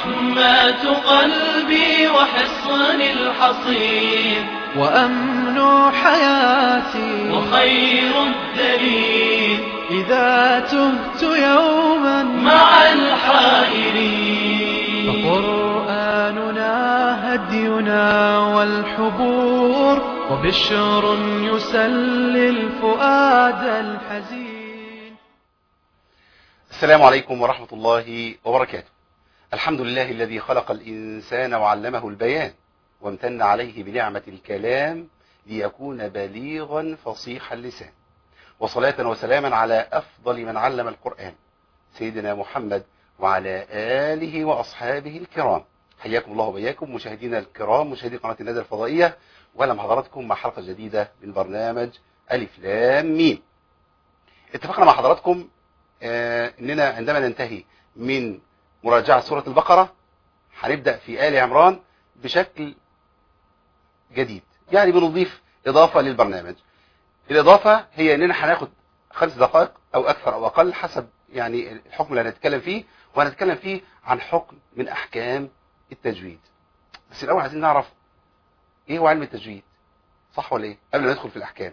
رحمة قلبي وحصن الحصين وأمن حياتي وخير الدليل إذا تهت يوما مع الحائرين. فقرآننا هدينا والحبور وبشر يسلي الفؤاد الحزين. السلام عليكم ورحمة الله وبركاته. الحمد لله الذي خلق الإنسان وعلمه البيان وامتن عليه بنعمة الكلام ليكون بليغا فصيح اللسان، وصلاة وسلاما على أفضل من علم القرآن سيدنا محمد وعلى آله وأصحابه الكرام. حياكم الله وبياكم مشاهدينا الكرام، مشاهدي قناة الندى الفضائية، وأهلا بحضراتكم مع حلقة جديدة من برنامج ألف لام ميم. اتفقنا مع حضراتكم إننا عندما ننتهي من مراجعة سورة البقرة هنبدأ في آل عمران بشكل جديد، يعني بنضيف إضافة للبرنامج. الإضافة هي إننا هناخد 5 دقائق أو أكثر أو أقل حسب يعني الحكم اللي هنتكلم فيه، وهنتكلم فيه عن حكم من أحكام التجويد. بس الأول عايزين نعرف إيه هو علم التجويد، صح ولا إيه؟ قبل ما ندخل في الأحكام.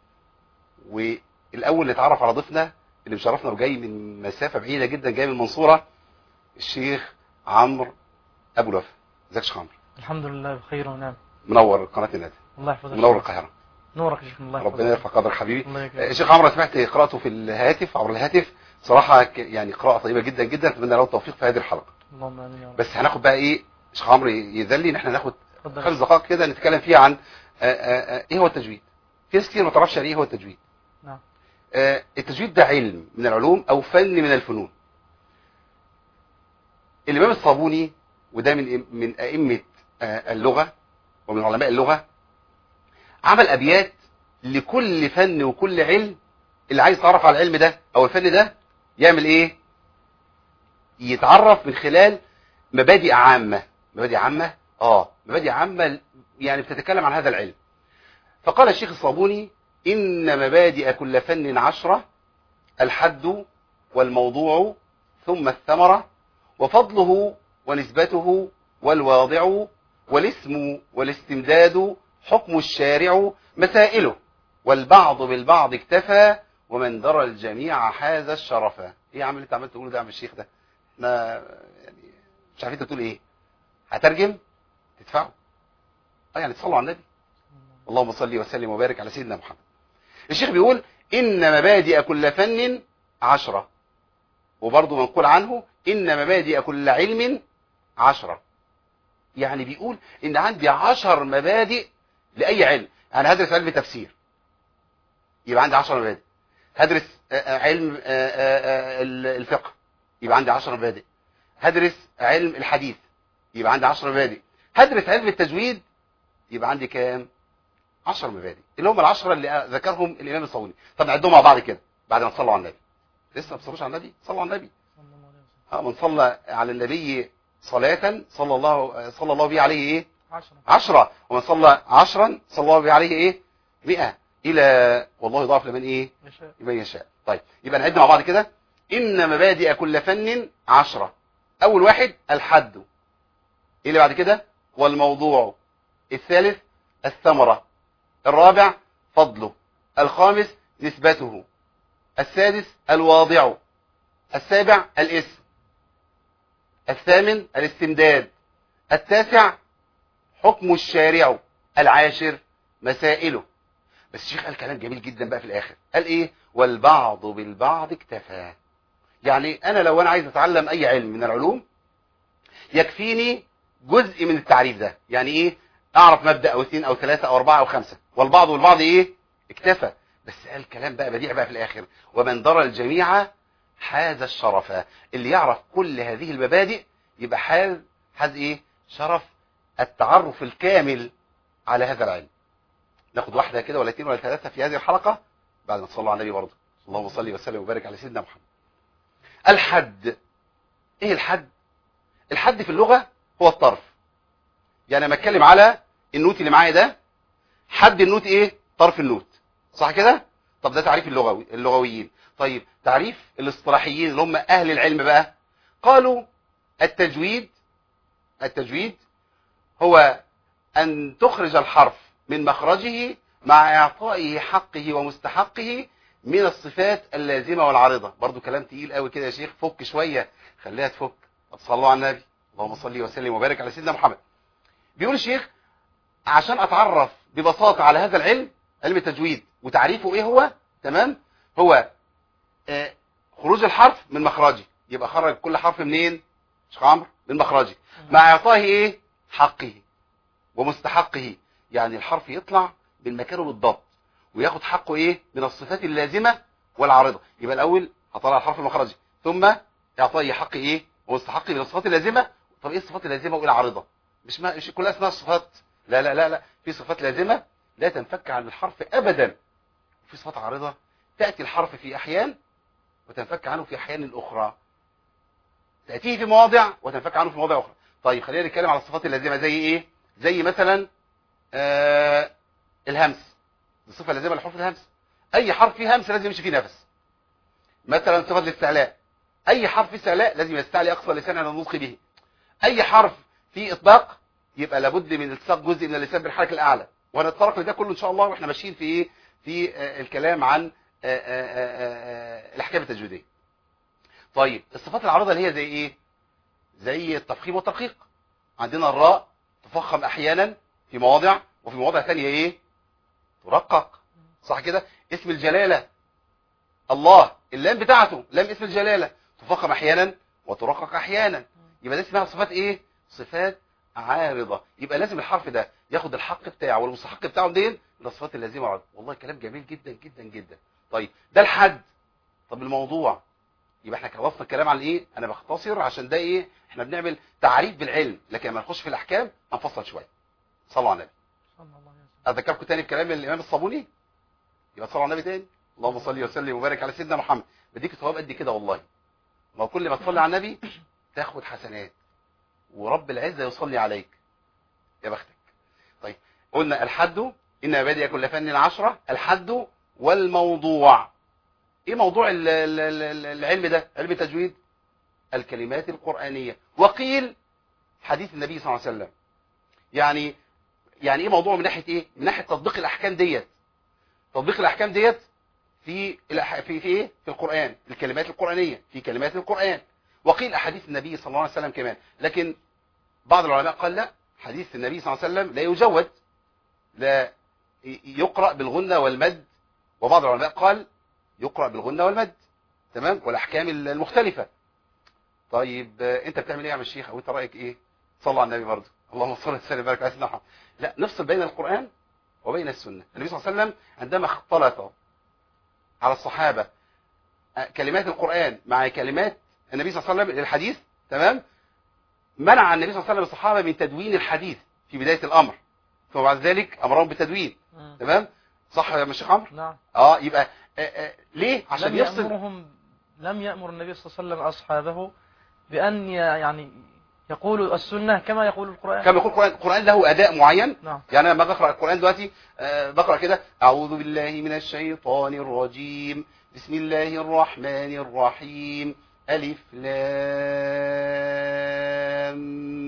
والأول نتعرف على ضيفنا اللي مشرفنا وجاي من مسافة بعيدة جدا، جاي من المنصورة، الشيخ عمرو أبو الوفا. ازيك يا شيخ عمرو؟ الحمد لله بخير ونعم. منور قناة الندى. الله يحفظك. منور القاهرة. نورك يا شيخ. الله يحفظك. ربنا يرفع قدرك حبيبي. الله يكرمك. الشيخ عمرو سمعت قراءته في الهاتف عبر الهاتف، صراحة يعني قراءة طيبة جدا جدا، اتمنى له التوفيق في هذه الحلقة. اللهم امين يا رب. بس هناخد بقى ايه، الشيخ عمرو يذلي ان احنا ناخد اتفضل. 5 دقائق كده نتكلم فيها عن ايه هو التجويد. في ناس كتير ما تعرفش يعني ايه هو التجويد. نعم. التجويد ده علم من العلوم او فن من الفنون. الامام الصابوني، وده من ائمة اللغة ومن علماء اللغة، عمل ابيات لكل فن وكل علم. اللي عايز يتعرف على العلم ده او الفن ده يعمل ايه؟ يتعرف من خلال مبادئ عامة. مبادئ عامة يعني بتتكلم عن هذا العلم. فقال الشيخ الصابوني: إن مبادئ كل فن 10: الحد والموضوع ثم الثمرة وفضله ونسبته والواضع والاسم والاستمداد حكم الشارع مسائله والبعض بالبعض اكتفى ومن درى الجميع حاز الشرف. ايه يا عم اللي انت عمال تقوله ده يا عم الشيخ ده؟ احنا يعني مش عارفين انت بتقول ايه. هترجم تدفعوا. يعني تصلوا على النبي. اللهم صل وسلم وبارك على سيدنا محمد. الشيخ بيقول: إن مبادئ كل فن 10، وبرضه منقول عنه: إن مبادئ كل علم 10. يعني بيقول إن عندي 10 مبادئ لأي علم. يعني هدرس علم تفسير يبقى عندي 10 مبادئ. هدرس علم الفقه يبقى عندي 10 مبادئ. هدرس علم الحديث يبقى عندي 10 مبادئ. هدرس علم التجويد يبقى عندي كام؟ 10 مبادئ، اللي هم ال10 اللي ذكرهم الامام الصابوني. طب نعدهم مع بعض كده بعد ما تصلوا على النبي. لسه ما تصلوش على النبي؟ صلوا على النبي. من صلى على النبي صلاة صلى الله به عليه ايه؟ 10. ومن صلى 10 صلى الله به عليه ايه؟ 100. الى والله يضاعف لمن ايه؟ لمن يشاء. طيب يبقى نعد مع بعض كده: ان مبادئ كل فن 10. اول واحد الحد. ايه اللي بعد كده؟ والموضوع. الثالث الثمرة. الرابع فضله. الخامس نسبته. السادس الواضع. السابع الاسم. الثامن الاستمداد. التاسع حكم الشارع. العاشر مسائله. بس الشيخ قال كلام جميل جدا بقى في الاخر. قال ايه؟ والبعض بالبعض اكتفى. يعني انا لو انا عايز اتعلم اي علم من العلوم يكفيني جزء من التعريف ده. يعني ايه؟ اعرف مبدأ او 2 او 3 او 4 او 5، والبعض والبعض ايه؟ اكتفى. بس قال كلام بقى بديع بقى في الاخر: ومن درى الجميع حاز الشرف. اللي يعرف كل هذه المبادئ يبقى حاز ايه؟ شرف التعرف الكامل على هذا العلم. ناخد واحدة كده ولا 2 ولا 3 في هذه الحلقة بعد ما تصلوا على النبي برضه. اللهم صل وسلم وبارك على سيدنا محمد. الحد. ايه الحد؟ الحد في اللغة هو الطرف. يعني لما اتكلم على النوت اللي معايا ده، حد النوت ايه؟ طرف النوت، صح كده؟ طب ده تعريف اللغويين. طيب تعريف الاصطلاحيين اللي هم اهل العلم بقى، قالوا التجويد التجويد هو أن تخرج الحرف من مخرجه مع إعطائه حقه ومستحقه من الصفات اللازمة والعارضة. برضو كلام تقيل قوي كده يا شيخ، فك شوية، خليها تفك. صلوا على النبي، اللهم صل وسلم وبارك على سيدنا محمد. بيقول الشيخ عشان أتعرف ببساطة على هذا العلم، علم التجويد وتعريفه إيه هو، تمام؟ هو خروج الحرف من مخرجه، يبقى خرج كل حرف منين؟ شيخ عمرو من مخرجه، مع إعطائه إيه؟ حقه ومستحقه، يعني الحرف يطلع من مكانه بالضبط وياخد حقه ايه من الصفات اللازمه والعارضه. يبقى الاول هطلع الحرف من مخرجه، ثم اعطائه حق ايه ومستحقه من الصفات اللازمه. طب ايه الصفات اللازمه وايه العارضه؟ مش كلها اسمها صفات، لا لا لا لا، في صفات لازمه لا تنفك عن الحرف ابدا، وفي صفات عارضه تاتي الحرف في احيان وتنفك عنه في احيان اخرى، تاتيه في مواضع وتنفك عنه في مواضع اخرى. طيب خلينا نتكلم على الصفات اللازمه زي ايه؟ زي مثلا الهمس، الصفه اللازمه لحرف الهمس، اي حرف فيه همس لازم يمشي فيه نفس. مثلا صفه الاستعلاء، اي حرف فيه استعلاء لازم يستعلي اقصى لسان على النطق به. اي حرف فيه اطباق يبقى لابد من التصاق جزء من اللسان بالحركه الاعلى، وهنتطرق لده كله ان شاء الله واحنا ماشيين في ايه، في الكلام عن الاحكام التجويديه. طيب الصفات العارضه اللي هي زي ايه؟ زي التفخيم والترقيق. عندنا الراء تفخم احيانا في مواضع، وفي مواضع ثانيه ايه؟ ترقق، صح كده؟ اسم الجلاله الله، اللام بتاعته لام اسم الجلاله تفخم احيانا وترقق احيانا، يبقى دي اسمها صفات ايه؟ صفات عارضه. يبقى لازم الحرف ده ياخد الحق بتاعه والمستحق بتاعه منين؟ من الصفات اللازمه والعارضه. والله كلام جميل جدا جدا جدا. طيب ده الحد. طب الموضوع، يبقى احنا خلصنا الكلام عن ايه؟ انا بختصر عشان ده ايه، احنا بنعمل تعريف بالعلم، لكن لما نخش في الاحكام هنفصل شويه. صلوا على النبي. اذكركم تاني بكلام الامام الصابوني، يبقى صلوا على النبي تاني. اللهم صل وسلم وبارك على سيدنا محمد. بديك ثواب قد كده والله، ما كل ما تصلي على النبي تاخد حسنات ورب العزه يصلي عليك، يا بختك. طيب قلنا الحد، ان مبادئ كل فن 10، الحد والموضوع. ايه موضوع العلم ده؟ علم التجويد الكلمات القرآنية، وقيل حديث النبي صلى الله عليه وسلم. يعني ايه موضوع من ناحية ايه؟ من ناحية تطبيق الاحكام ديت. تطبيق الاحكام ديت في ايه؟ في القرآن، الكلمات القرآنية في كلمات القرآن. وقيل احاديث النبي صلى الله عليه وسلم كمان، لكن بعض العلماء قال لا، حديث النبي صلى الله عليه وسلم لا يجود، لا يقرأ بالغنة والمد، وبعض العلماء قال يقرأ بالغنة والمد، تمام، والاحكام المختلفة. طيب انت بتعمل ايه يا عم الشيخ، او انت رايك ايه؟ صلى على النبي برضه، اللهم صل وسلم وبارك على سيدنا محمد. لا، نفصل بين القرآن وبين السنة. النبي صلى الله عليه وسلم عندما اختلط على الصحابة كلمات القرآن مع كلمات النبي صلى الله عليه وسلم للحديث، تمام، منع النبي صلى الله عليه وسلم الصحابة من تدوين الحديث في بداية الامر، ثم بعد ذلك امرهم بالتدوين، تمام، صح يا شيخ عمرو؟ نعم. يبقى ليه؟ عشان يفصل. لم يأمر النبي صلى الله عليه وسلم أصحابه بأن يعني يقولوا السنة كما يقول القرآن. كما يقول القرآن له أداء معين. نعم. يعني أنا لما بقرأ القرآن دلوقتي بقرأ كده أعوذ بالله من الشيطان الرجيم، بسم الله الرحمن الرحيم، ألف لام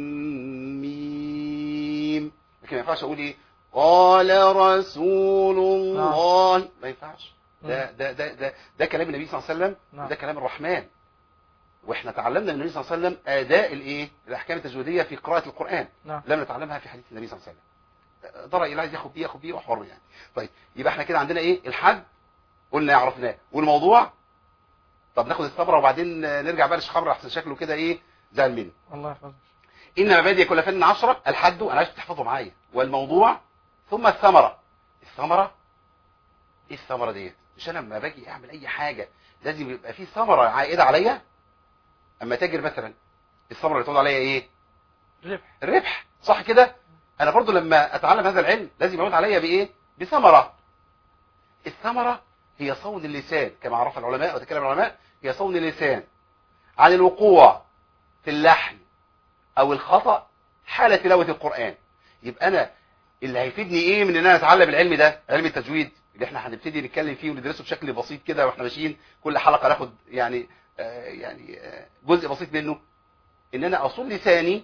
ميم. لكن ما ينفعش أقول إيه قال رسول الله، ما ينفعش. ده كلام النبي صلى الله عليه وسلم، ده كلام الرحمن. واحنا تعلمنا من النبي صلى الله عليه وسلم اداء الايه؟ الاحكام التجويديه في قراءه القران. لم نتعلمها في حديث النبي صلى الله عليه وسلم. ده راي اللي عايز ياخد بيه وحر يعني. طيب يبقى احنا كده عندنا ايه؟ الحد قلنا عرفناه، والموضوع طب ناخد الثمره وبعدين نرجع بقى للشيخ عمرو احسن شكله كده ايه زعل مني. الله يحفظك. ان مبادئ كل فن 10، الحد انا عايز تحفظه معايا، والموضوع، ثم الثمره. الثمره ايه الثمره ديت؟ مش انا لما باجي اعمل اي حاجه لازم يبقى في ثمره عائده عليا. اما تاجر مثلا الثمره اللي تعود عليا ايه؟ الربح، صح كده؟ انا برضو لما اتعلم هذا العلم لازم يعود عليا بايه؟ بثمره. الثمره هي صون اللسان كما عرف العلماء وتكلم العلماء، هي صون اللسان عن الوقوع في اللحن او الخطأ حال تلاوه القران. يبقى انا اللي هيفيدني ايه من ان انا اتعلم العلم ده، علم التجويد اللي احنا هنبتدي نتكلم فيه وندرسه بشكل بسيط كده واحنا ماشيين، كل حلقه ناخد يعني جزء بسيط منه، ان انا اصون لساني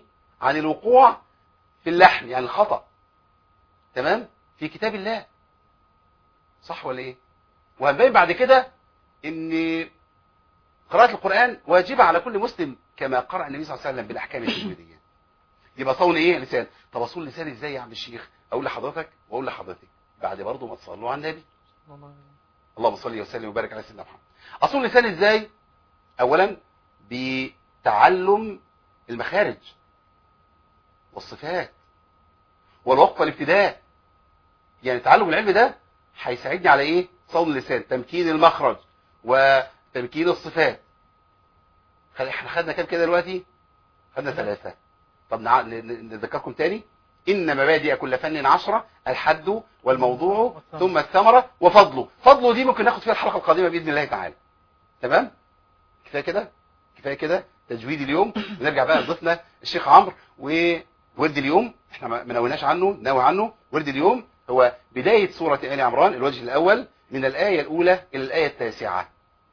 عن الوقوع في اللحن يعني الخطأ، تمام، في كتاب الله، صح ولا ايه؟ وهنبين بعد كده ان قراءة القرآن واجبة على كل مسلم كما قرأ النبي صلى الله عليه وسلم بالاحكام التجويدية. يبقى صون ايه؟ لسان. طب اصون لسان ازاي يا عم الشيخ؟ اقول لحضرتك واقول لحضرتك بعد برضه ما تصلوا على النبي. اللهم صل وسلم وبارك على سيدنا محمد. اصون لسان ازاي؟ اولا بتعلم المخارج والصفات والوقف والابتداء. يعني تعلم العلم ده هيساعدني على ايه؟ صون اللسان، تمكين المخرج وتمكين الصفات. احنا خدنا كام كده دلوقتي؟ خدنا 3. طب نذكركم تاني. إن مبادئ كل فن 10: الحد والموضوع ثم الثمرة وفضله. فضله دي ممكن ناخد فيها الحلقة القادمة بإذن الله تعالى. تمام؟ كفاية كده؟ كفاية كده تجويد اليوم. ونرجع بقى لضيفنا الشيخ عمرو. وورد اليوم احنا ما نويناش عنه، ناوي عنه. ورد اليوم هو بداية سورة آل عمران، الوجه الأول من الآية الأولى إلى الآية 9.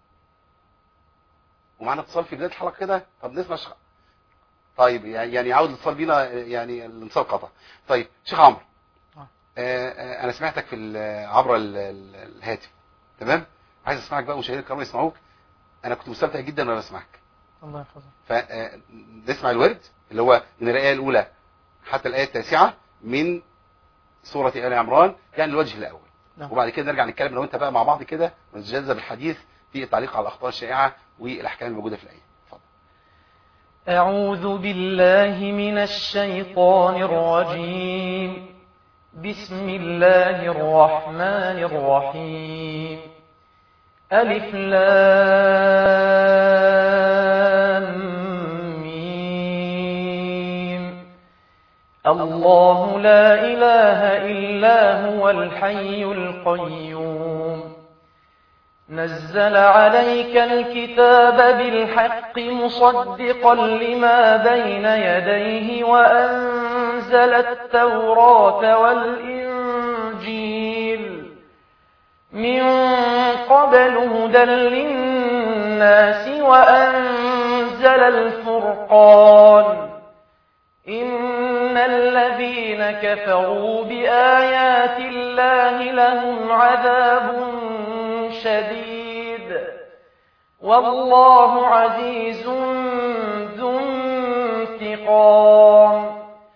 ومعنا اتصال في بداية الحلقة كده. طب نسمع طيب يعني عاود الاتصال بينا، يعني الاتصال قطع. طيب شيخ عمرو، انا سمعتك في عبر الهاتف، تمام؟ عايز اسمعك بقى، مشاهدينا الكرام يسمعوك. انا كنت مستمتع جدا وانا بسمعك. الله يحفظك. فنسمع الورد اللي هو من الآية الأولى حتى الآية 9 من سورة آل عمران، يعني الوجه الأول. وبعد كده نرجع نتكلم لو انت بقى مع بعض كده ونتجذب الحديث في التعليق على الأخطاء الشائعة والأحكام الموجودة في الآية. أعوذ بالله من الشيطان الرجيم. بسم الله الرحمن الرحيم. ألف لام ميم. الله لا إله إلا هو الحي القيوم. نزل عليك الكتاب بالحق مصدقا لما بين يديه وأنزل التوراة والإنجيل من قبل هدى للناس وأنزل الفرقان. إن الذين كفروا بآيات الله لهم عذاب شديد والله عزيز ذو انتقام.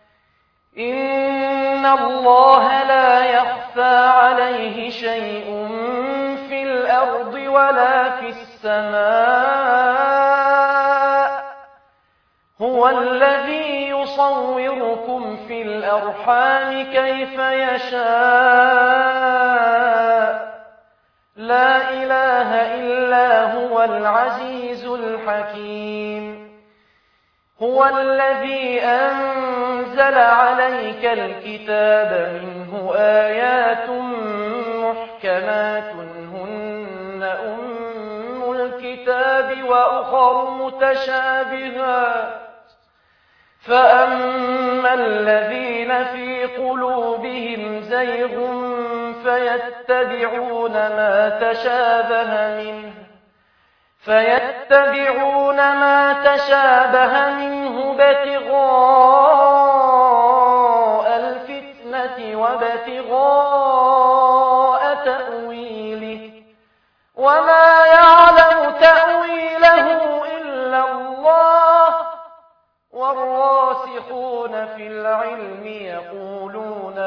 إن الله لا يخفى عليه شيء في الأرض ولا في السماء. هو الذي يصوركم في الأرحام كيف يشاء. لا إله إلا هو العزيز الحكيم. هو الذي أنزل عليك الكتاب منه آيات محكمات هن أم الكتاب وأخر متشابهات. فأما الذين في قلوبهم زيغ فيتبعون ما تشابه منه ابتغاء الفتنة وابتغاء تأويله وما يعلم تأويله إلا الله. والراسخون في العلم يقولون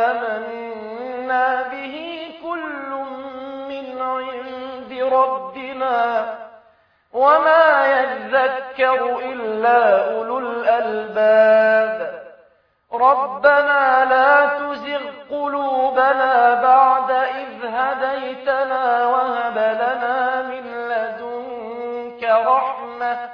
آمنا به كل من عند ربنا وما يذكر إلا أولو الألباب. ربنا لا تزغ قلوبنا بعد إذ هديتنا وهب لنا من لدنك رحمة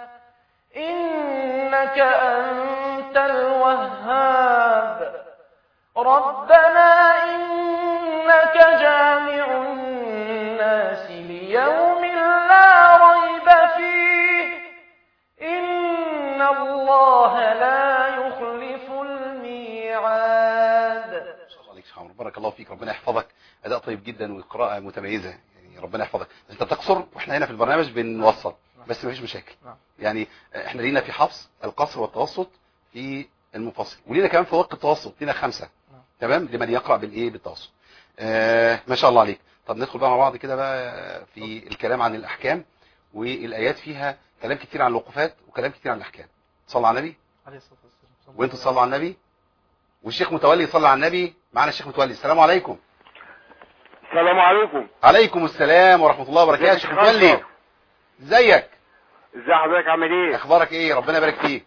إنك أنت الوهاب. ربنا إنك جامع الناس ليوم لا ريب فيه إن الله لا يخلف الميعاد. ما شاء الله عليك شيخ عمرو، بارك الله فيك، ربنا يحفظك. أداء طيب جدا وقراءة متميزة، يعني ربنا يحفظك. أنت تقصر وإحنا هنا في البرنامج بنوصل، بس مفيش مشاكل. يعني احنا لينا في حفظ القصر والتوسط في المنفصل. ولينا كمان في وقت التوسط لينا 5 تمام لمن يقرأ بالايه بالتوسط. ما شاء الله عليك. طب ندخل بقى مع بعض كده بقى في الكلام عن الاحكام، والايات فيها كلام كتير عن الوقوفات وكلام كتير عن الاحكام. صلى على النبي عليه الصلاة والسلام. وانتوا تصلوا على النبي، والشيخ متولي يصلي على النبي. معنا الشيخ متولي. السلام عليكم. السلام عليكم. عليكم السلام ورحمة الله وبركاته. الشيخ متولي ازيك؟ ازي حضرتك عامل ايه؟ اخبارك ايه؟ ربنا يبارك فيك.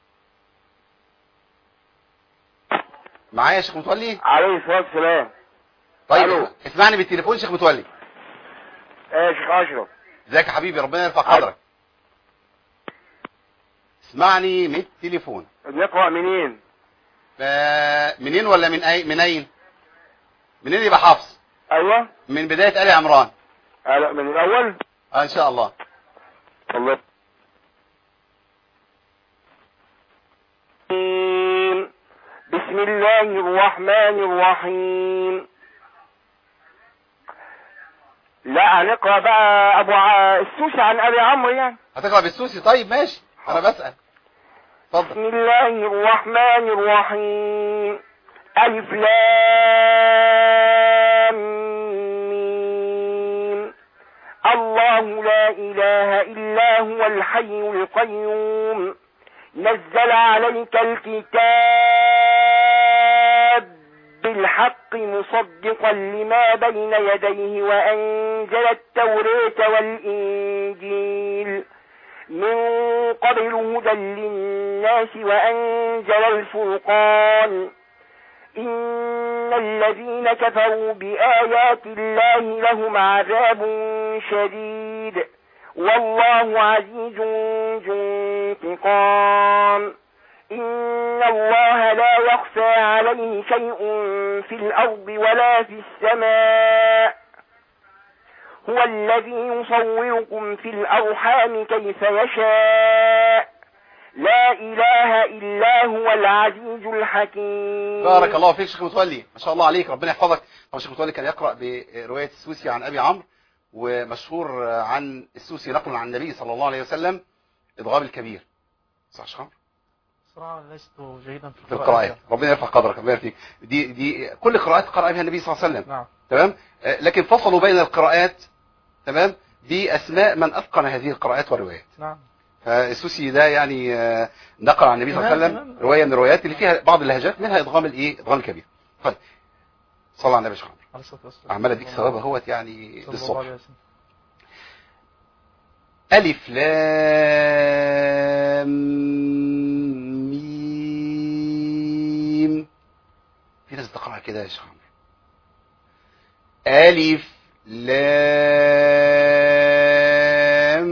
معايا يا شيخ متولي؟ عليه الصلاة والسلام. طيب ألو. اسمعني بالتليفون شيخ متولي. يا شيخ اشرف. ازيك يا حبيبي؟ ربنا يرفع قدرك. اسمعني من التليفون. نقرأ منين؟ منين ولا من اين؟ منين يبقى حافظ؟ ايوه من بداية آل عمران. لا من الاول. ان شاء الله. الله. بسم الله الرحمن الرحيم. لا هنقرأ بقى السوسي عن ابي عمرو يعني. هتقرأ بالسوسي؟ طيب ماشي انا بسأل. اتفضل. بسم الله الرحمن الرحيم. ألف لام ميم. الله لا إله إلا هو الحي القيوم نزل عليك الكتاب بالحق مصدقا لما بين يديه وأنزل التوراة والإنجيل من قبل هدى للناس وأنزل الفرقان إن الذين كفروا بآيات الله لهم عذاب شديد والله عزيز ذو انتقام. إن الله لا يخفى عليه شيء في الأرض ولا في السماء هو الذي يصوركم في الأرحام كيف يشاء لا إله إلا هو العزيز الحكيم. بارك الله فيك شيخ متولي، ما شاء الله عليك، ربنا يحفظك. طبعا شيخ متولي كان يقرأ برواية السوسي عن أبي عمرو، ومشهور عن السوسي نقل عن النبي صلى الله عليه وسلم إضغام الكبير. صح شيخ عمرو؟ صراحة لست جيدا في القراءة. ربنا يرفع قدرك، ربنا يرفع فيك. دي كل قراءات قرأ بها النبي صلى الله عليه وسلم. نعم. تمام. لكن فصلوا بين القراءات تمام بأسماء من أتقن هذه القراءات والروايات. نعم. فالسوسي ده يعني نقل عن النبي صلى الله عليه وسلم رواية من الروايات اللي فيها بعض اللهجات منها إضغام إضغام الكبير. طيب صلى على النبي صلى الله عليه وسلم. عمال أديك ثواب اهوت يعني للصبح. ألف لام ميم. في ناس تقرأها كده يا شيخ عمرو. ألف لام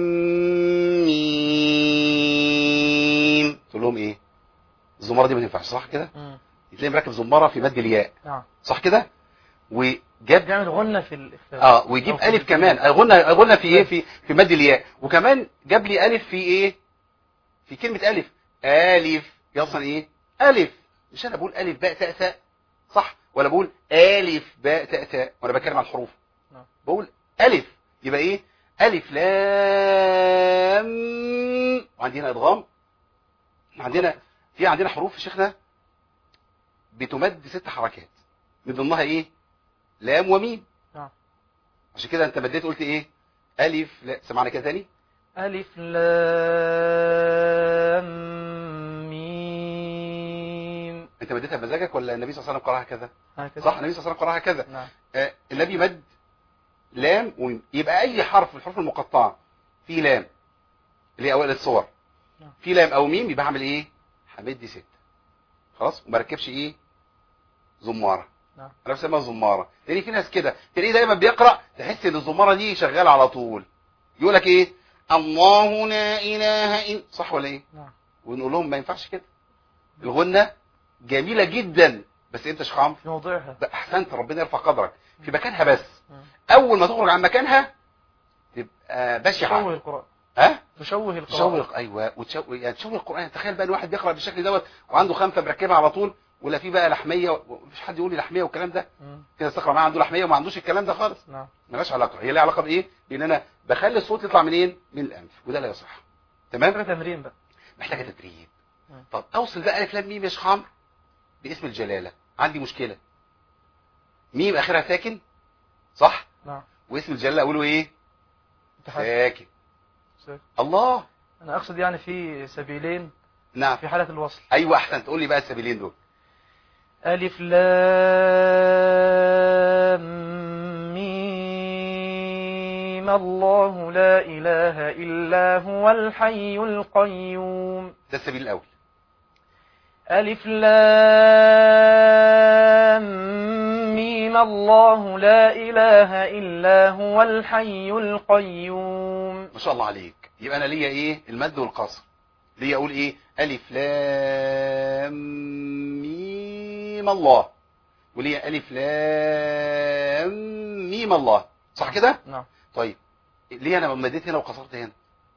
ميم. تقول لهم ايه؟ الزمارة دي ما تنفعش صح كده؟ تلاقي مركب زمارة في مد الياء. نعم. صح كده؟ وجاب بيعمل غنة في ويجيب ألف كمان. غنة في ايه؟ في مد الياء. وكمان جاب لي ألف في ايه؟ في كلمة ألف. ألف يصل ايه؟ ألف. مش انا بقول ألف باء تاء ثاء صح؟ ولا بقول ألف باء تاء ثاء وانا بتكلم عن الحروف؟ بقول ألف. يبقى ايه؟ ألف لام. وعندنا إدغام. عندنا حروف يا شيخنا بتمد 6 حركات من ضمنها ايه؟ لام وميم. عشان كده انت مديت قلت ايه؟ ألف لا. سمعنا كده تاني؟ ألف لام ميم. انت مديتها بمزاجك ولا النبي صلى الله عليه وسلم قراها كذا؟ هكذا. صح، النبي صلى الله عليه وسلم قراها كذا. نعم. النبي مد لام وميم. يبقى اي حرف من الحروف المقطعه في لام اللي هي اوائل الصور في لام او ميم يبقى هعمل ايه؟ همد 6 خلاص، وما ركبش ايه؟ زماره. انا بسميها زماره لان في ناس كده تلاقيه دايما بيقرا تحس ان الزماره دي شغاله على طول. يقول لك ايه؟ الله لا اله الا. صح ولا ايه؟ نعم. ونقول لهم ما ينفعش كده. الغنه جميله جدا بس انت شيخ عمرو في موضعها. احسنت، ربنا يرفع قدرك. في مكانها بس. اول ما تخرج عن مكانها تبقى بشعه. تشوه القرآن. تشوه القرآن. تشوه ايوه. يعني تشوه القرآن. تخيل بقى الواحد بيقرا بالشكل دوت وعنده خنفه مركبها على طول، ولا في بقى لحميه ومفيش حد يقول لي لحميه والكلام ده. كده استقرا معاه عنده لحميه وما عندوش الكلام ده خالص. نعم. مالهاش علاقه. هي لها علاقه بايه؟ بان انا بخلي الصوت يطلع منين؟ من الانف، وده لا يصح. تمام. محتاجه تمرين بقى. محتاجه تدريب. طب اوصل بقى الف لام ميم يا شيخ عمرو باسم الجلاله، عندي مشكله. ميم اخرها ساكن صح؟ نعم. واسم الجلاله اقوله ايه؟ ساكن. الله. انا اقصد يعني في سبيلين نعم في حالة الوصل. ايوه احسن، تقول لي بقى السبيلين دول. ألف لام ميم الله لا إله إلا هو الحي القيوم. ده السبيل الاول. ألف لام ميم الله لا إله إلا هو الحي القيوم. ما شاء الله عليك. يبقى انا ليا ايه؟ المد والقصر. ليا اقول ايه؟ الف لام ميم الله، وليا الف لام ميم الله، صح كده؟ نعم. طيب ليه انا مديت هنا وقصرت هنا؟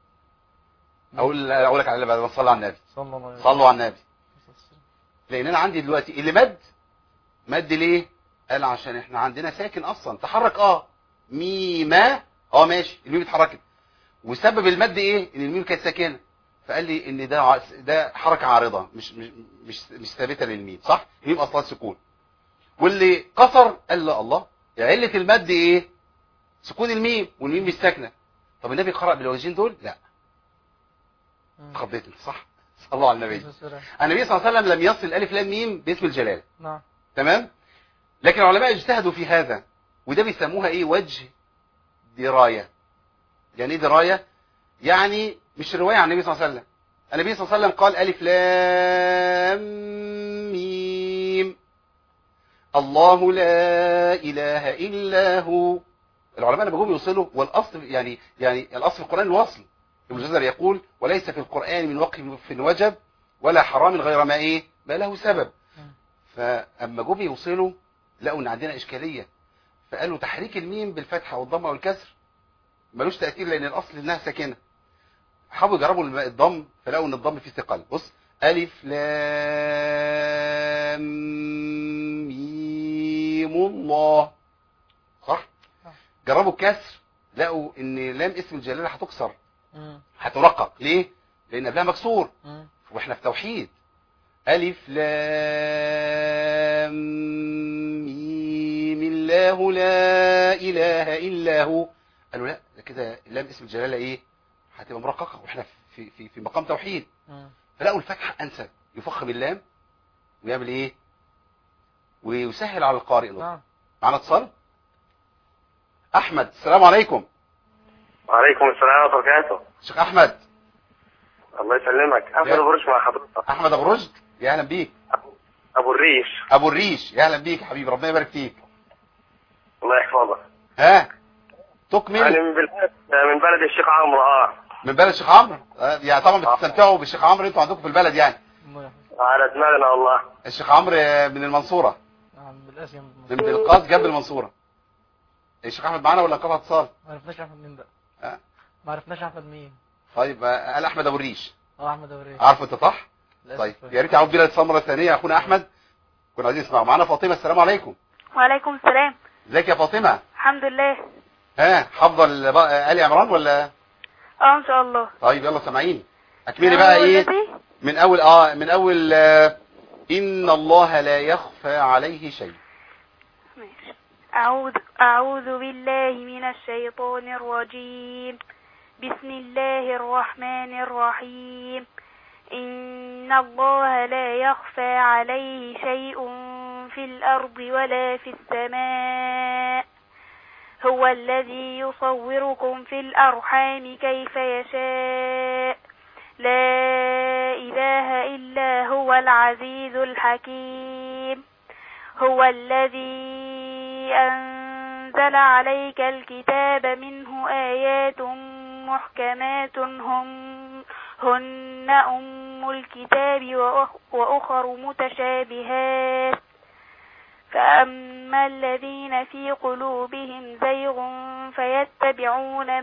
اقول لك على اللي بعد ما صلى على النبي. صلوا على النبي. لان انا عندي دلوقتي اللي مد ليه؟ قال عشان احنا عندنا ساكن اصلا تحرك ميمه ماشي، الميم اتحركت. وسبب المد ايه؟ ان الميم كانت ساكنه، فقال لي ان ده حركه عارضه مش ثابته للميم، صح؟ الميم اصلا سكون. واللي قصر قال لا الله، عله المد ايه؟ سكون الميم، والميم مش ساكنه. طب النبي قرأ بالوجهين دول؟ لا. اتخضيت انت صح؟ صلى الله على النبي. النبي صلى الله عليه وسلم لم يصل الف لام ميم باسم الجلال. نعم. تمام؟ لكن العلماء اجتهدوا في هذا، وده بيسموها ايه؟ وجه درايه. يعني ايه درايه؟ يعني مش روايه عن النبي صلى الله عليه وسلم. النبي صلى الله عليه وسلم قال الف لام ميم الله لا اله الا هو. العلماء لما جم يوصلوا، والاصل يعني الاصل في القران الوصل. ابن جزر يقول وليس في القران من وقف وجب ولا حرام غير ما ايه؟ ما له سبب. فاما جم يوصلوا لقوا ان عندنا اشكاليه، فقالوا تحريك الميم بالفتحه والضمه والكسر ملوش تاثير لان الاصل انها ساكنه. حاولوا يجربوا الضم فلقوا ان الضم فيه ثقل. بص الف لام ميم الله، صح؟ جربوا الكسر لقوا ان لام اسم الجلاله هتكسر، هترقق. ليه؟ لان قبلها مكسور واحنا في توحيد. الف لام ميم الله لا اله الا هو. قالوا لا ده كده لام اسم الجلاله ايه؟ هتبقى مرققه واحنا في مقام توحيد. فلقوا الفتحه انسب، يفخم اللام ويعمل ايه؟ ويسهل على القارئ. معنا اتصال. احمد السلام عليكم. وعليكم السلام ورحمه الله وبركاته. شيخ احمد الله يسلمك. احمد ابو رشد مع حضرتك. احمد ابو رشد، يا اهلا بيك. ابو الريش. ابو الريش، يا اهلا بيك يا حبيبي، ربنا يبارك فيك. الله يحفظك. ها تكمل. انا من بلد الشيخ عمرو. من بلد الشيخ عمرو. يعني طبعا بتستمتعوا بالشيخ عمرو انتوا عندكم في البلد يعني. على دماغنا والله. الشيخ عمرو من المنصوره. من بالقاس جنب المنصوره. الشيخ احمد معانا ولا قطع اتصال؟ ما عرفناش احمد مين بقى. ما عرفناش احمد مين. طيب قال احمد ابو الريش. احمد ابو الريش. عارفه انت صح؟ طيب يا ريت يعود بينا الاتصال مره ثانيه يا اخونا احمد، كنا عايزين نسمع. معانا فاطمه السلام عليكم. وعليكم السلام. ازيك يا فاطمه؟ الحمد لله. حافظه ال عمران ولا؟ ان شاء الله. طيب يلا سامعيني. اكملي بقى ايه من اول ان الله لا يخفى عليه شيء. ماشي. اعوذ بالله من الشيطان الرجيم. بسم الله الرحمن الرحيم. إن الله لا يخفى عليه شيء في الأرض ولا في السماء. هو الذي يصوركم في الأرحام كيف يشاء. لا إله إلا هو العزيز الحكيم. هو الذي أنزل عليك الكتاب منه آيات محكمات هن أم الكتاب وأخر متشابهات. فأما الذين في قلوبهم زيغ فيتبعون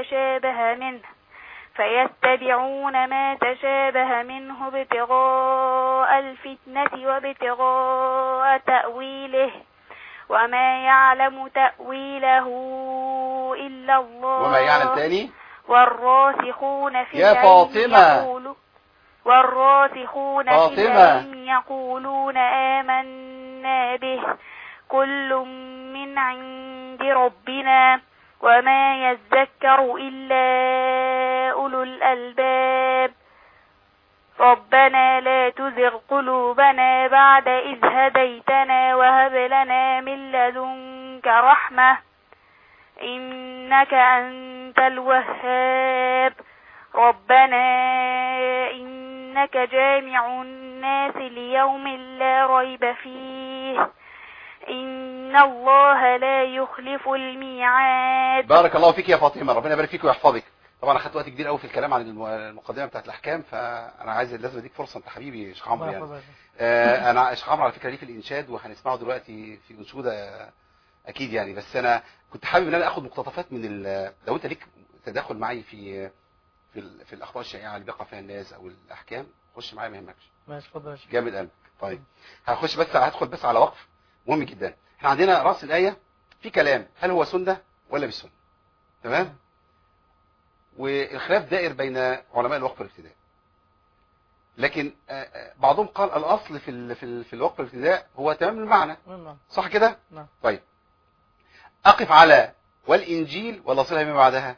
ما تشابه منه ابتغاء الفتنة وابتغاء تأويله وما يعلم تأويله إلا الله. وما يعلم تاني. والراسخون في يا العلم فاطمة يقولوا. والراسخون في فاطمة. العلم يقولون آمنا به كل من عند ربنا وما يذكر إلا أولو الألباب ربنا لا تزغ قلوبنا بعد إذ هديتنا وهب لنا من لدنك رحمة إنك أنت الوهاب ربنا إنك جامع الناس ليوم لا ريب فيه إن الله لا يخلف الميعاد. بارك الله فيك يا فاطمة، ربنا يبارك فيك ويحفظك. طبعا اخدت وقت كبير قوي في الكلام عن المقدمه بتاعت الاحكام، فانا عايز لازم اديك فرصه انت حبيبي شيخ عمرو يعني. انا شيخ عمرو على فكره ليه في الانشاد وهنسمعه دلوقتي في انشوده اكيد يعني، بس انا كنت حابب ان انا اخد مقتطفات من لو انت ليك تدخل معي في الاخطاء الشائعه اللي بيقع فيها الناس او الاحكام، خش معايا ما يهمكش. ماشي اتفضل يا شيخ. جامد قلبك. طيب هدخل بس على وقف مهم جدا. احنا عندنا راس الايه في كلام هل هو سنه ولا مش سنه، تمام؟ والخلاف دائر بين علماء الوقف والابتداء، لكن بعضهم قال الاصل في الوقف والابتداء هو تمام المعنى، صح كده؟ نعم. طيب اقف على والانجيل ولا اصلها بما بعدها؟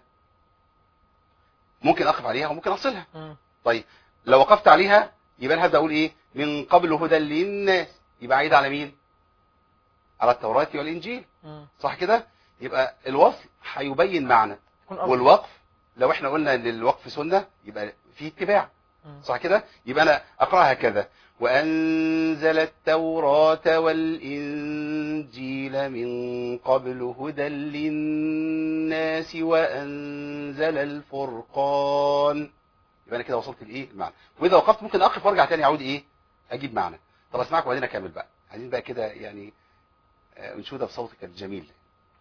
ممكن اقف عليها وممكن اصلها. طيب لو وقفت عليها يبقى انا هبدا اقول ايه؟ من قبل هدى للناس، يبقى عايد على مين؟ على التوراة والانجيل، صح كده؟ يبقى الوصل هيبين معنى، والوقف لو احنا قلنا ان الوقف سنة يبقى فيه اتباع، صح كده؟ يبقى انا اقراها هكذا: وانزل التوراة والانجيل من قبل هدى للناس وانزل الفرقان. يبقى انا كده وصلت لايه؟ المعنى. واذا وقفت ممكن اقف وارجع تاني اعود ايه؟ اجيب معنى. طب اسمعك وبعدين اكمل بقى. عايزين بقى كده يعني انشوده بصوتك الجميل.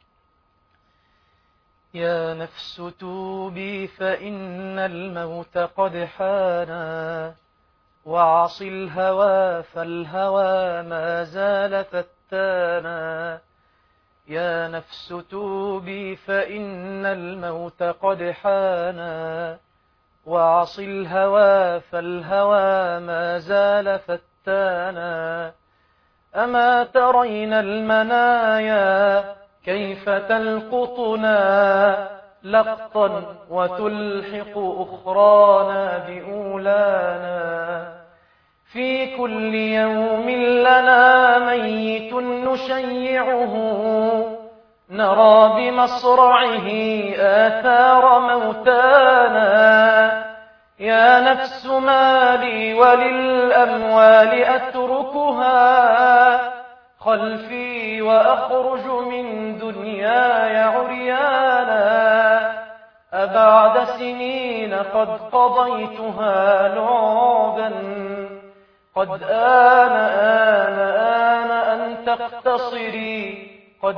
يا نفس توبي فإن الموت قد حانا وعص الهوى فالهوى ما زال فتانا. يا نفس توبي فإن الموت قد حانا وعص الهوى فالهوى ما زال فتانا. أما ترين المنايا كيف تلقطنا لقطا وتلحق أخرانا بأولانا. في كل يوم لنا ميت نشيعه نرى بمصرعه آثار موتانا. يا نفس مالي وللأموال أتركها خلفي وأخرج من دنياي عريانا. أبعد سنين قد قضيتها لعبا قد آن أن تقتصري قد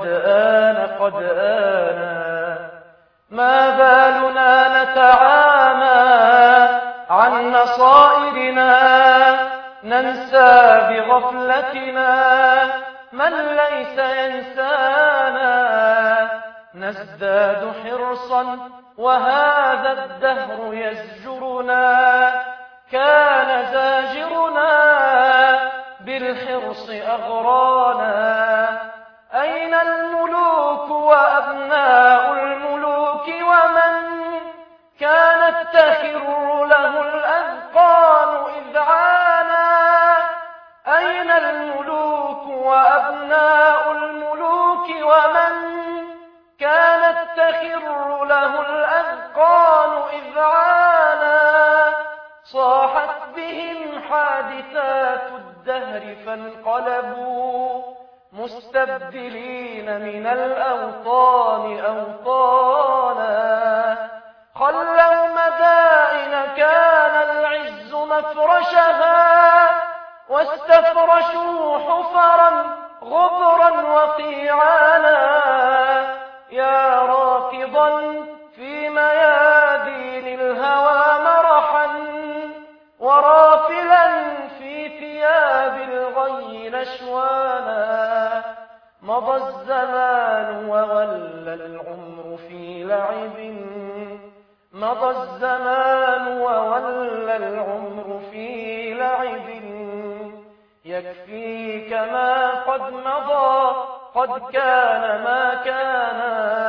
آن. ما بالنا نتعامى عن نصائرنا ننسى بغفلتنا من ليس ينسانا. نزداد حرصا وهذا الدهر يزجرنا كان زاجرنا بالحرص أغرانا. أين الملوك وأبناء الملوك ومن كانت تخر له الأذقان إذ عانا. أين الملوك وأبناء الملوك ومن كانت تخر له الأذقان إذ عانا. صاحت بهم حادثات الدهر فانقلبوا مستبدلين من الأوطان أوطانا. خلوا مدائن كان العز مفرشها واستفرشوا حفرا غبرا وقيعانا. يا راكضا في ميادين الهوى مرحا ورافلا في ثياب الغي نشوانا. مضى الزمان وغل العمر في لعب مضى الزمان وولى العمر في لعب يكفيك ما قد مضى قد كان ما كان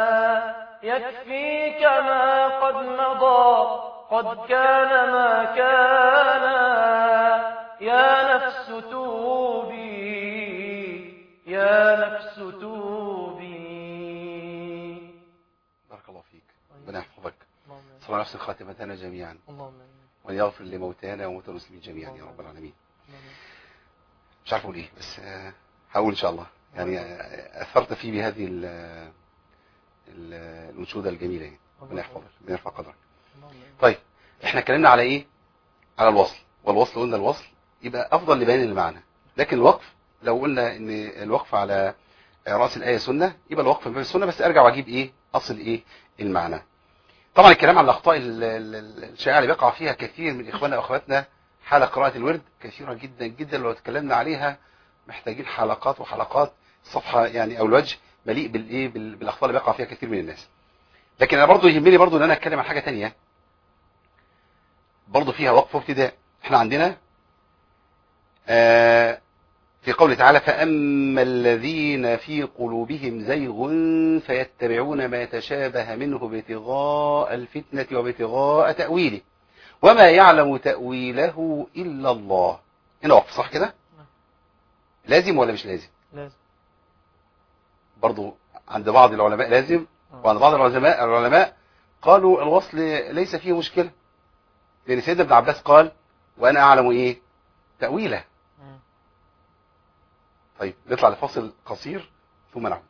يكفيك ما قد مضى قد كان ما كان يا نفس توبي يا نفس توبي. بارك الله فيك، ربنا يحفظك. صلى الله نفس خاتمتنا جميعا، اللهم وأن يغفر لموتانا وموتى المسلمين جميعا يا رب العالمين. مش عارف اقول ايه، بس هقول ان شاء الله. يعني اثرت فيه بهذه الانشوده الجميله يعني. ربنا يحفظك، ربنا يرفع قدرك. طيب احنا اتكلمنا على ايه؟ على الوصل، والوصل قلنا الوصل يبقى افضل لبيان المعنى، لكن الوقف لو قلنا ان الوقف على راس الايه سنه يبقى الوقف من السنه، بس ارجع واجيب ايه؟ اصل ايه؟ المعنى. طبعا الكلام عن الاخطاء الشائعه اللي بيقع فيها كثير من اخواننا واخواتنا حال قراءة الورد كثيرة جدا جدا، لو اتكلمنا عليها محتاجين حلقات وحلقات. الصفحة يعني او الوجه مليء بالايه بالاخطاء اللي بيقع فيها كثير من الناس. لكن انا برضو يهمني برضو ان انا اتكلم عن حاجة تانية برضو فيها وقف وابتداء. احنا عندنا في قوله تعالى فأما الذين في قلوبهم زيغ فيتبعون ما تشابه منه ابتغاء الفتنة وابتغاء تأويله وما يعلم تأويله إلا الله. هنا وقف صح كده؟ لازم ولا مش لازم؟ لازم. برضو عند بعض العلماء لازم، وعند بعض العلماء قالوا الوصل ليس فيه مشكلة، لأن سيدنا ابن عباس قال وأنا أعلم إيه؟ تأويله. طيب نطلع لفاصل قصير ثم نعود.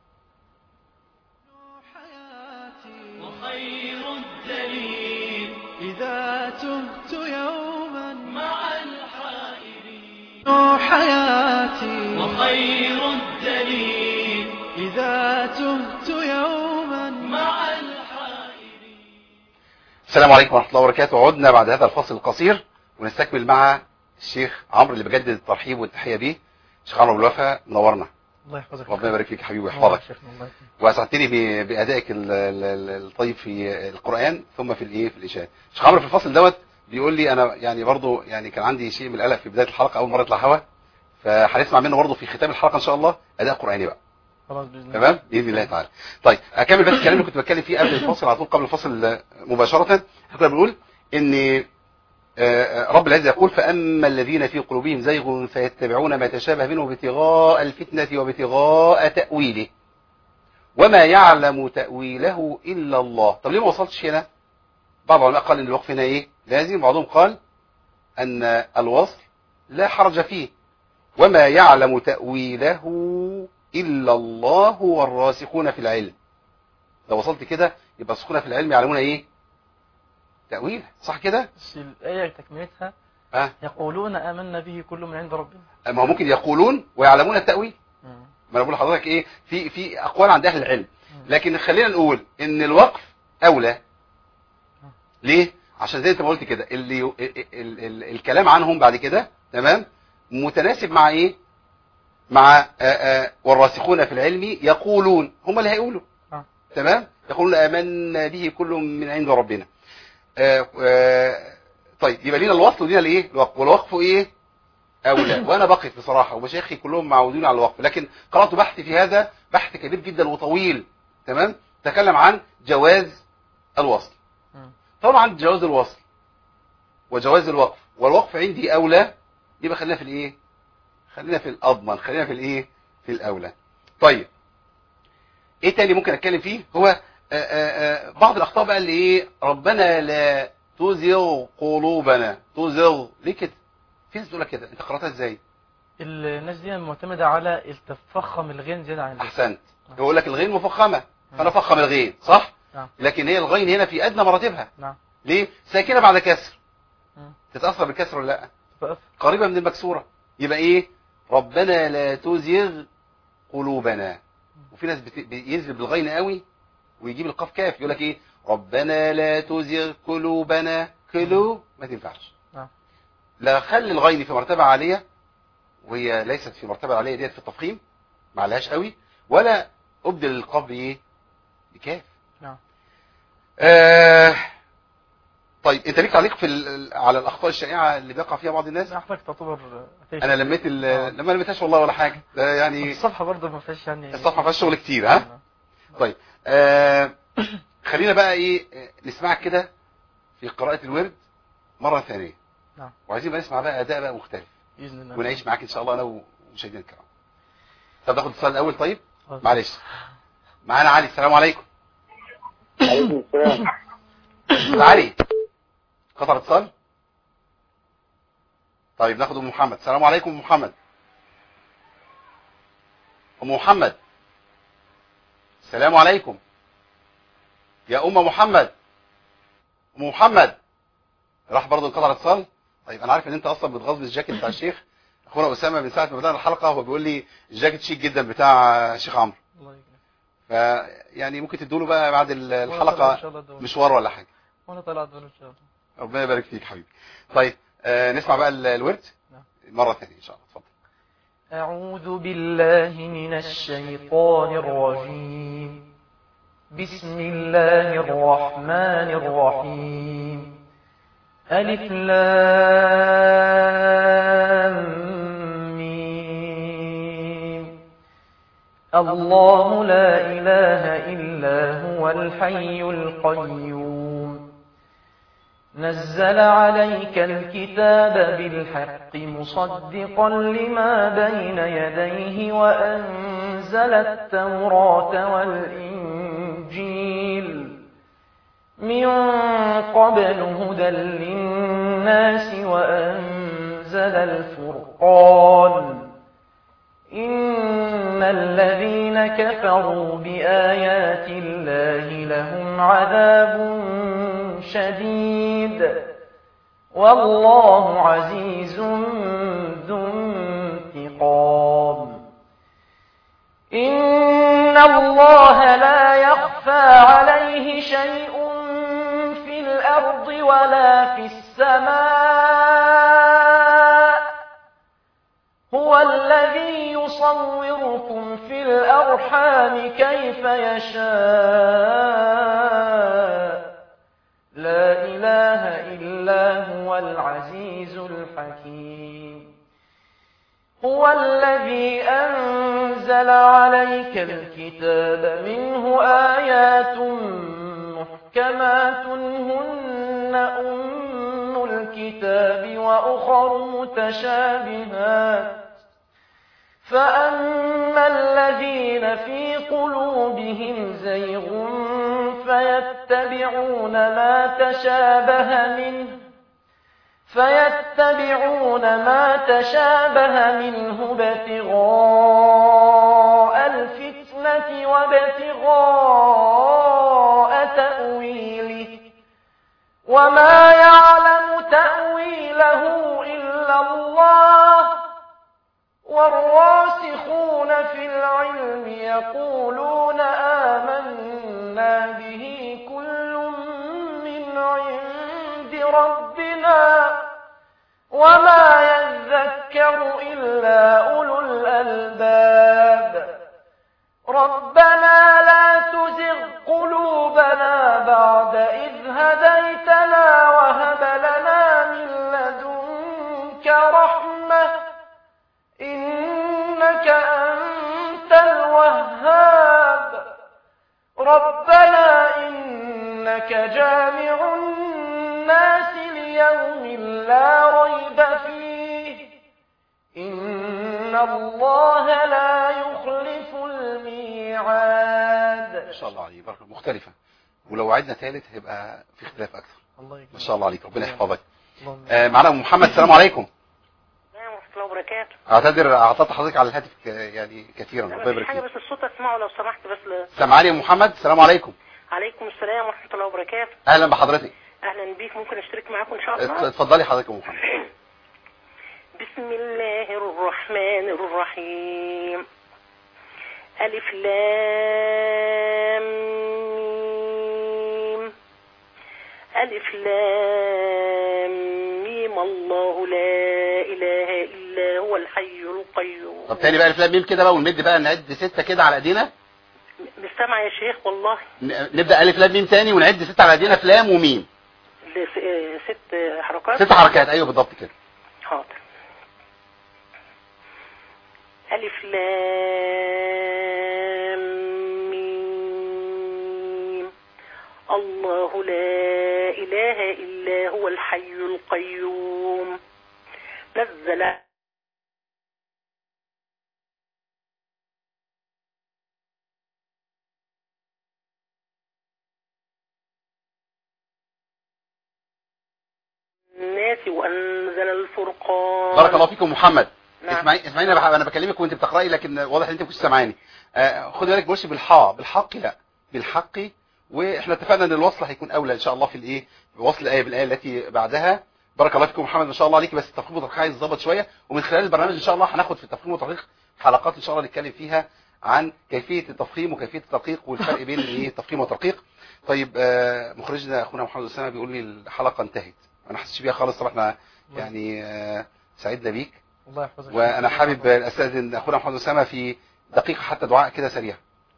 وخير الدليل إذا تهت يوما مع الحائرين حياتي وخير الدليل إذا تهت يوما مع الحائرين. السلام عليكم ورحمة الله وبركاته. عدنا بعد هذا الفاصل القصير ونستكمل مع الشيخ عمرو اللي بجدد الترحيب والتحية به. شيخ عمرو بالوفا منورنا، الله يحفظك، ربنا يبارك فيك يا حبيبي ويحفظك، واسعدتني بادائك الطيب في القران ثم في الايه في الاشاره. شيخ عمرو في الفصل دوت بيقول لي انا يعني برضو يعني كان عندي شيء من القلق في بدايه الحلقه اول مره اطلع هوا، فهنسمع منه برضو في ختام الحلقه ان شاء الله اداء قراني بقى. خلاص باذن الله. تمام باذن الله تعالى. طيب اكمل بس الكلام اللي كنت بتكلم فيه قبل الفصل على طول، قبل الفصل مباشره. احنا كنا بنقول ان رب العزة يقول فأما الذين في قلوبهم زيغ فيتبعون ما تشابه منه ابتغاء الفتنة وابتغاء تأويله وما يعلم تأويله إلا الله. طب ليه ما وصلتش هنا؟ بعض العلماء قال ان الوقف هنا ايه؟ لازم. بعضهم قال ان الوصل لا حرج فيه وما يعلم تأويله إلا الله والراسخون في العلم. لو وصلت كده يبقى الراسخون في العلم يعلمون ايه؟ تأويل، صح كده؟ بس الآية تكملتها يقولون آمنا به كل من عند ربنا. ما هو ممكن يقولون ويعلمون التأويل. ما انا بقول لحضرتك ايه، في اقوال عند اهل العلم، لكن خلينا نقول ان الوقف اولى. ليه؟ عشان زي انت ما قلت كده اللي الكلام عنهم بعد كده تمام متناسب مع ايه؟ مع والراسخون في العلم يقولون، هم اللي هيقولوا تمام، يقولون آمنا به كل من عند ربنا. طيب يبقى لينا الوصل ولينا الايه؟ الوقف. والوقف ايه؟ اولى. وانا بقف بصراحه ومشايخي كلهم معودين على الوقف، لكن قرات بحث في هذا بحث كبير جدا وطويل تمام، تكلم عن جواز الوصل. طبعا جواز الوصل وجواز الوقف والوقف عندي اولى، يبقى خلينا في الايه؟ خلينا في الاضمن، خلينا في الايه؟ في الاولى. طيب ايه تاني ممكن اتكلم فيه؟ هو بعض الاخطاء بقى اللي ايه؟ ربنا لا تزغ قلوبنا. تزغ ليه كده؟ في ناس تقول كده، انت قراتها ازاي؟ الناس دي معتمده على التفخم الغين زياده عن اللزوم. احسنت. يقول لك الغين مفخمه فانا افخم الغين، صح؟ نعم. لكن هي الغين هنا في ادنى مراتبها. نعم. ليه؟ ساكنه بعد كسر. تتاثر بالكسر ولا لا؟ تتأثر. قريبه من المكسوره. يبقى ايه؟ ربنا لا تزغ قلوبنا. وفي ناس بينزل بالغين قوي ويجيب القاف كاف، يقول لك ايه؟ ربنا لا تزغ قلوبنا. قلوب ما تنفعش. لا، خلي الغين في مرتبه عاليه وهي ليست في مرتبه عاليه ديت في التفخيم، ما عليهاش قوي، ولا ابدل القاف بايه؟ بكاف. نعم. طيب انت ليك تعليق على الاخطاء الشائعه اللي بيقع فيها بعض الناس؟ حضرتك تعتبر انا لما لميتهاش والله ولا حاجه، ده يعني الصفحه برضه ما فيهاش يعني الصفحه ما فيهاش شغل كتير. ها طيب خلينا بقى ايه نسمعك كده في قراءه الورد مره ثانيه. نعم. وعايزين بقى نسمع بقى اداء بقى مختلف باذن الله، ونعيش معاك ان شاء الله انا ومشاهدينا الكرام. طب ناخد اتصال الاول. طيب معلش معانا علي. السلام عليكم. عليكم السلام. علي قطع اتصال. طيب ناخد ام محمد. السلام عليكم ام محمد. ام محمد السلام عليكم يا ام محمد. ام محمد راح برضه انقطع الاتصال. طيب انا عارف ان انت اصلا بتغاظ بالجاكيت بتاع الشيخ اخونا اسامه من ساعه ما بدانا الحلقه، هو بيقول لي الجاكيت شيك جدا بتاع الشيخ عمرو. الله يكرمك. فيعني ممكن تدوا له بقى بعد الحلقه مشوار ولا حاجه. وانا طلعت ان شاء الله. ربنا يبارك فيك حبيبي. طيب نسمع بقى الورد مره ثانيه ان شاء الله. اتفضل. أعوذ بالله من الشيطان الرجيم. بسم الله الرحمن الرحيم. ألف لام ميم. الله لا إله إلا هو الحي القيوم. نزل عليك الكتاب بالحق مصدقا لما بين يديه وأنزل التوراة والإنجيل من قبل هدى للناس وأنزل الفرقان. إن الذين كفروا بآيات الله لهم عذاب شديد والله عزيز ذو انتقام. إن الله لا يخفى عليه شيء في الأرض ولا في السماء. هو الذي يصوركم في الأرحام كيف يشاء. لا إله إلا هو العزيز الحكيم. هو الذي أنزل عليك الكتاب منه آيات محكمات هن أم الكتاب وأخر متشابهات. فأما الذين في قلوبهم زيغ فيتبعون ما تشابه منه ابتغاء الفتنة وابتغاء تأويله وما يعلم تأويله إلا الله. والراسخون في العلم يقولون آمنا به كل من عند ربنا وما يذكر إلا أولو الألباب. ربنا لا تزغ قلوبنا بعد إذ هديتنا وهب لنا من لدنك رحمة إنك أنت الوهاب. ربنا إنك جامع الناس ليوم لا ريب فيه إن الله لا يخلف الميعاد. ما شاء الله عليك بركة مختلفة، ولو عدنا ثالث هيبقى في اختلاف أكثر. الله يكرمك. ما شاء الله عليك ربنا يحفظك. معنا أم محمد. السلام عليكم. ورحمة الله وبركاته. اعتذر اعطيت حضرتك على الهاتف يعني كثيرا. ربنا يبارك فيك. حاجه بس الصوت اسمعه لو سمحت بس. سامعاني يا محمد؟ السلام عليكم. عليكم السلام ورحمة الله وبركاته. اهلا بحضرتك. اهلا بيك. ممكن اشترك معاكم ان شاء الله؟ اتفضلي حضرتك يا محمد. بسم الله الرحمن الرحيم. ألف لام ميم. ألف لام ميم. الله لا إله إلا هو الحي القيوم. طب تاني بقى ألف لام ميم كده بقى ونمد بقى نعد 6 كده على ايدينا. مش سامع يا شيخ والله. نبدأ ألف لام ميم تاني ونعد 6 على ايدينا في لام وميم. ست حركات. 6 حركات، ايوه بالضبط كده. حاضر. ألف لام ميم. الله لا إله إلا هو الحي القيوم نزل الناس وأنزل الفرقان. بارك الله فيكم محمد. نعم. اسمعيني انا بكلمك وانت بتقراي، لكن واضح ان انت مش سامعاني. خد بالك بوش بالحاء، بالحق لا، بالحق. واحنا اتفقنا ان الوصل هيكون اولى ان شاء الله في الايه، بوصل الايه بالايه التي بعدها. بارك الله فيكم محمد، ما شاء الله عليك. بس التفخيم والترقيق عايز يتظبط شويه، ومن خلال البرنامج ان شاء الله هناخد في التفخيم والترقيق حلقات ان شاء الله نتكلم فيها عن كيفيه التفخيم وكيفيه الترقيق والفرق بين الايه التفخيم والترقيق. طيب مخرجنا اخونا محمد اسامه بيقول لي الحلقه انتهت، انا ما حسيتش بيها خالص. طبعا احنا يعني سعدنا بيك، الله يحفظك. وانا حابب استاذن اخونا محمد اسامه في دقيقه حتى دعاء كده سريع.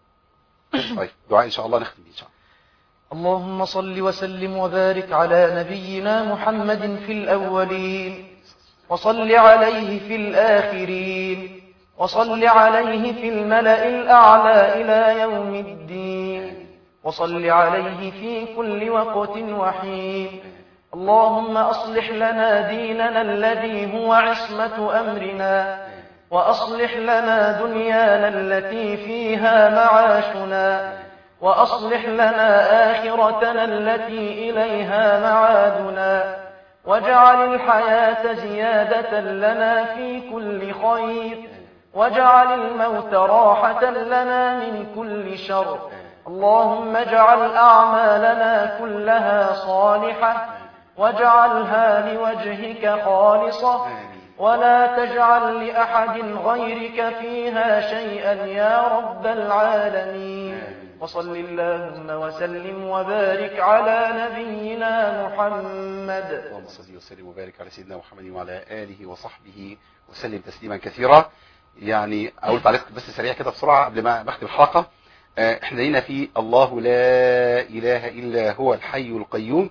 طيب دعاء ان شاء الله نختم بيه ان شاء الله. اللهم صل وسلم وبارك على نبينا محمد في الأولين، وصل عليه في الآخرين، وصل عليه في الملأ الأعلى إلى يوم الدين، وصل عليه في كل وقت وحين. اللهم أصلح لنا ديننا الذي هو عصمة أمرنا، وأصلح لنا دنيانا التي فيها معاشنا، وأصلح لنا آخرتنا التي إليها معادنا، واجعل الحياة زيادة لنا في كل خير، واجعل الموت راحة لنا من كل شر. اللهم اجعل أعمالنا كلها صالحة، واجعلها لوجهك خالصة، ولا تجعل لأحد غيرك فيها شيئا يا رب العالمين. وصل اللهم وسلم وبارك على نبينا محمد. اللهم صل وسلم وبارك على سيدنا محمد وعلى آله وصحبه وسلم تسليما كثيرا. يعني أقول تعليق بس سريع كده بسرعة قبل ما بختم الحلقة. احنا لينا في الله لا إله إلا هو الحي القيوم،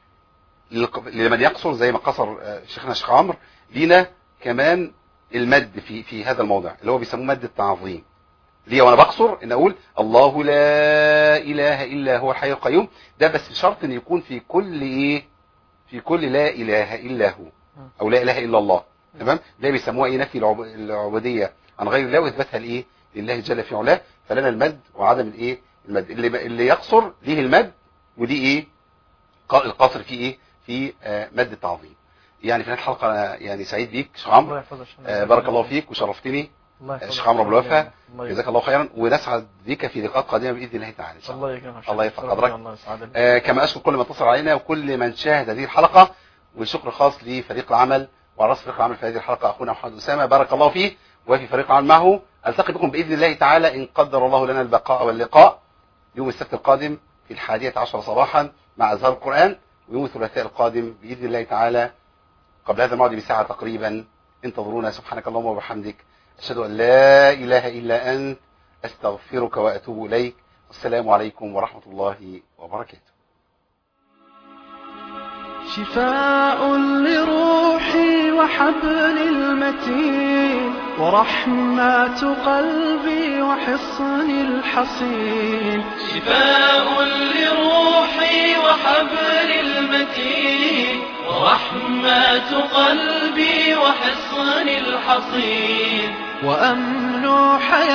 لمن يقصر زي ما قصر شيخنا الشيخ عمرو. لينا كمان المد في هذا الموضع اللي هو بيسموه مد التعظيم. ليه وانا بقصر ان اقول الله لا اله الا هو الحي القيوم، ده بس بشرط ان يكون في كل ايه، في كل لا اله الا هو او لا اله الا الله. تمام، ده بيسموها ايه، نفي العبوديه عن غير الله واثباتها لايه، لله جل في علاه. فلنا المد وعدم الايه المد. اللي يقصر ليه المد، ودي ايه القصر فيه ايه، في مد التعظيم. يعني في الحلقه يعني سعيد بيك شيخ عمرو، بارك الله فيك وشرفتني شيخ عمرو ابو الوفا، جزاك الله خيرا. ونسعد بك في لقاءات قادمه باذن الله تعالى ان شاء الله. الله يرفع قدرك. كما اشكر كل من اتصل علينا وكل من شاهد هذه الحلقه، والشكر خاص لفريق العمل وعلى راس فريق العمل في هذه الحلقه اخونا محمد اسامه، بارك الله فيه، وفي فريق العمل معه. التقي بكم باذن الله تعالى ان قدر الله لنا البقاء واللقاء يوم السبت القادم في 11 صباحا مع ازهار القران، ويوم الثلاثاء القادم باذن الله تعالى قبل هذا الموعد بساعه تقريبا. انتظرونا. سبحانك اللهم وبحمدك، أشهد أن لا إله إلا أنت، أستغفرك وأتوب إليك. والسلام عليكم ورحمة الله وبركاته. شفاء لروحي وحبل المتين، ورحمة قلبي وحصن الحصين. شفاء لروحي وحبل المتين، ورحمة قلبي وحصن الحصين. وأمن حياتي